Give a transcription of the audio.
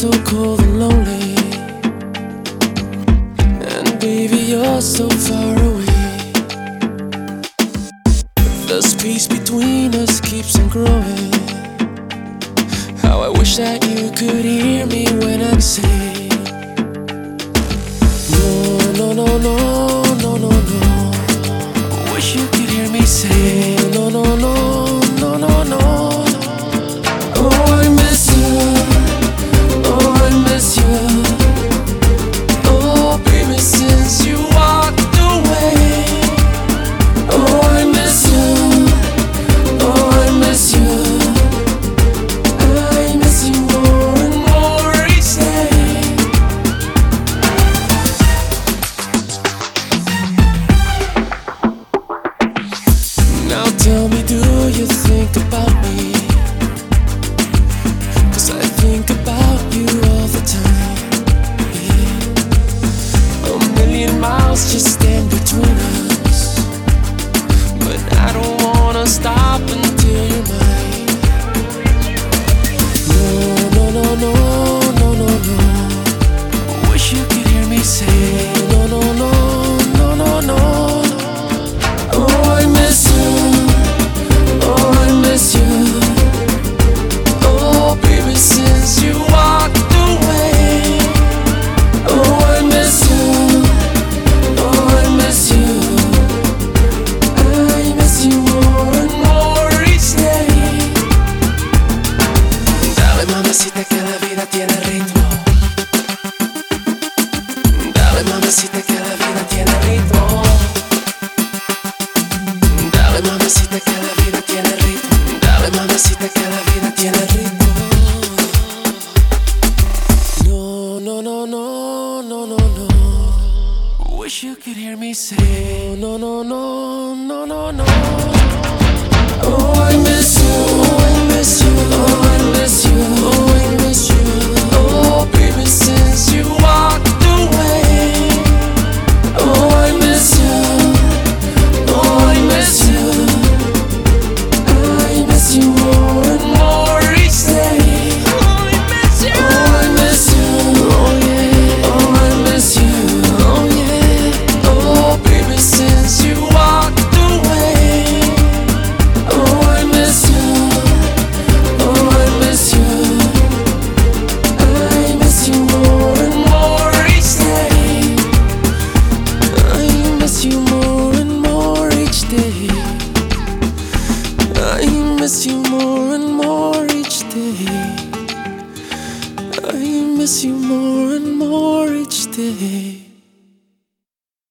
so cold and lonely, and baby, you're so far away. The space between us keeps on growing. How I wish that you could hear me when I say, no, no, no, no, no, no, no. Wish you could hear me say, no, no, no, no, no, no. Oh, I miss you. Oh, I miss you. Oh, baby, since you walked away. Oh, I miss you. Oh, I miss you. I miss you more and more each day. Now tell me, do you think about me? 'Cause I think about you all the time, yeah. A million miles just stand between us, but I don't wanna stop until you're mine. No, no, no, no, no, no, no. Wish you could hear me say, no, no, no, no, no, no. Oh, I miss you. Oh, I miss you. Oh, baby, since you walked away. Oh, I miss you. Oh, I miss you. I miss you more and more each day. Dale, mamacita, que la vida tiene ritmo. Dale, mamacita, que la vida tiene ritmo. Dale, mamacita, que la vida tiene ritmo. Dale, mamacita, que la vida tiene ritmo. No, no, no, no, no, no, no. Wish you could hear me say, no, no, no, no, no, no. Oh, I miss you. Oh, I miss you. Oh, I miss you. Oh, I miss you. Oh, baby, since you walked away. Oh, I miss you. Oh, I miss you. I miss you more and more each day. Oh, I miss you. Oh, I miss you. Oh, yeah. Oh, I miss you. Oh, yeah. Oh, baby, since you walked away. Oh, I miss you. Oh, I miss you. I miss you more and more each day. I miss you more and more each day. I miss you more and more each day. I miss you more and more each day.